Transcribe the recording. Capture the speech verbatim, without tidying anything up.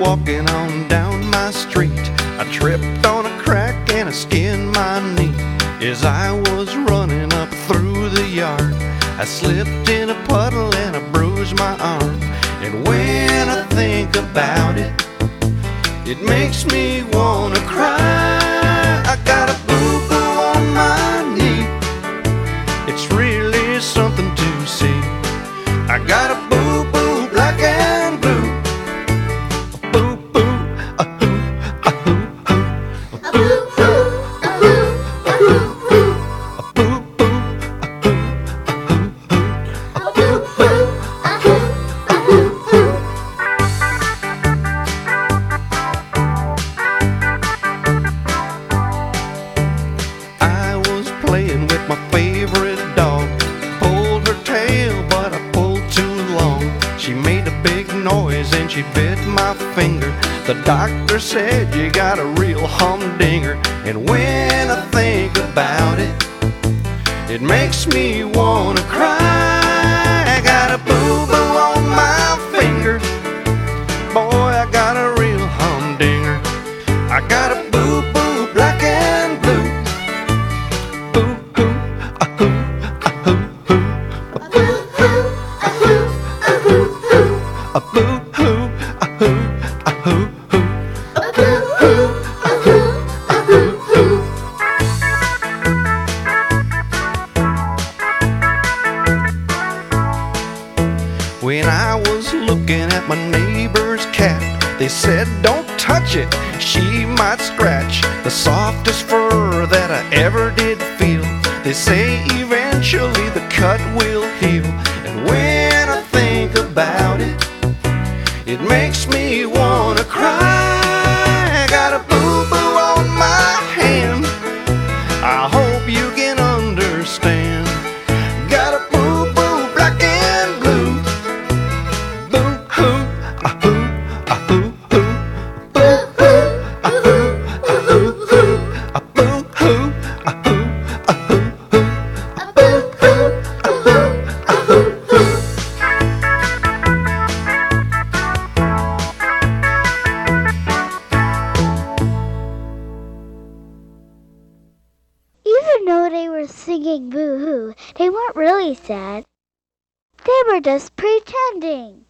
walking on down my street. I tripped on a crack and I skinned my knee. As I was running up through the yard, I slipped in a puddle and I bruised my arm. And when I think about it, it makes me wanna cry. I got a boo-boo on my knee. It's really something to see. I got a boo-boo black and blue. A boo-boo, a hoo, a hoo, hoo. A boo-boo, a hoo, a hoo, hoo. A boo-boo, a hoo, a hoo, hoo. A boo-boo, a hoo, a hoo, hoo. I was playing with my favorite dog. Pulled her tail, but I pulled too long. She made a big noise and she bit my finger. The doctor said you got a real humdinger. And when I think about it, it makes me wanna cry. I got a boo-boo on my finger. Boy, I got a real humdinger. I got a boo-boo black and blue. Boo-hoo, a hoo, a hoo, hoo. A boo-hoo, a hoo, a hoo, hoo. A boo-hoo, a hoo, a hoo, hoo. A boo-hoo, a hoo, a hoo, hoo. When I was looking at my neighbor's cat, they said don't touch it, she might scratch. The softest fur that I ever did feel. They say eventually the cut will heal. And when I think about it, it makes me wanna cry. I got a boo-boo on my hand. I hope you can understand. Got a boo-boo black and blue. Boo-hoo, a hoo, a hoo, hoo. Boo-hoo, a hoo, a hoo, hoo. A boo-hoo, a hoo, a hoo, hoo. A boo-hoo, a hoo, a hoo, hoo. Even though they were singing boo-hoo, they weren't really sad. They were just pretending.